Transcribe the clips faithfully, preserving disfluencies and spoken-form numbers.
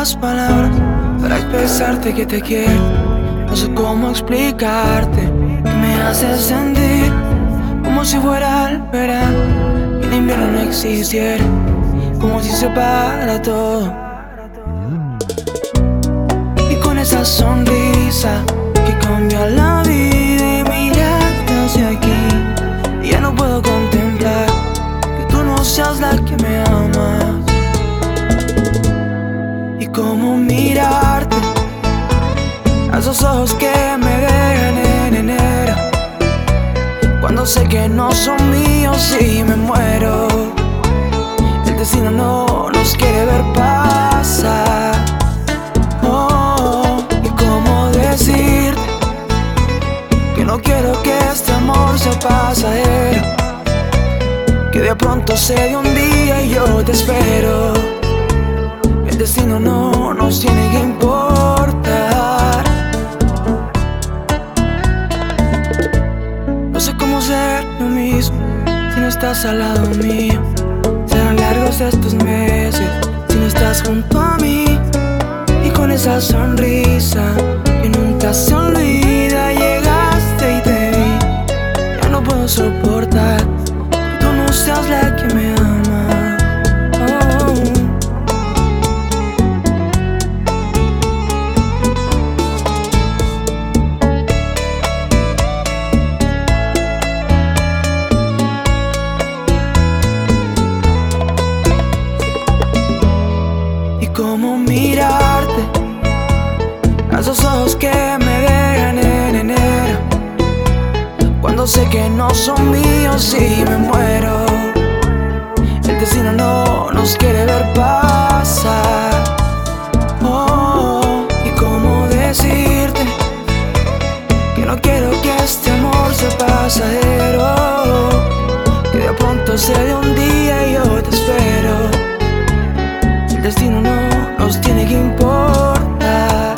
las palabras para expresarte que te quiero. No sé cómo explicarte que me haces sentir como si fuera el verano y el invierno no existiera, como si se para todo. Y con esa sonrisa que cambia la vida y mirarte hacia aquí, y ya no puedo contemplar que tú no seas la que me amas. Y cómo mirarte a esos ojos que me dejan en enero, cuando sé que no son míos y me muero. El destino no nos quiere ver pasar. Oh, y cómo decirte que no quiero que este amor sea pasajero, que de pronto se dé un día y yo te espero. El destino no nos tiene que importar. No sé cómo ser lo mismo si no estás al lado mío. Serán largos estos meses si no estás junto a mí. Y con esa sonrisa que nunca se olvida, llegaste y te vi. Ya no puedo soportar que tú no seas la que me ama. Oh. Cómo mirarte a esos ojos que me dejan en enero, cuando sé que no son míos y me muero. El destino no nos quiere ver pasar. Oh, y cómo decirte que no quiero que este amor sea pasajero, que de pronto se dé un día y yo te espero. El destino no nos tiene que importar.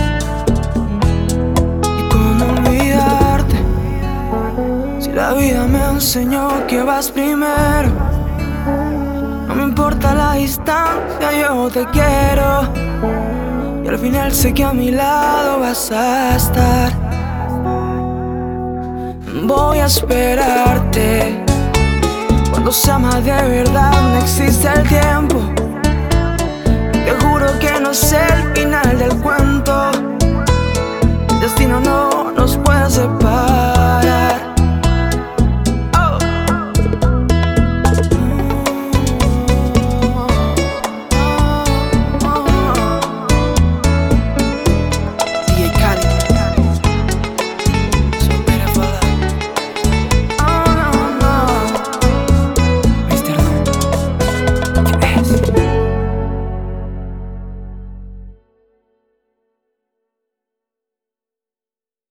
Y cómo olvidarte si la vida me enseñó que vas primero. No me importa la distancia, yo te quiero, y al final sé que a mi lado vas a estar. Voy a esperarte. Cuando se ama de verdad no existe el tiempo. Te juro que no es el final del cuento. El destino no nos puede separar.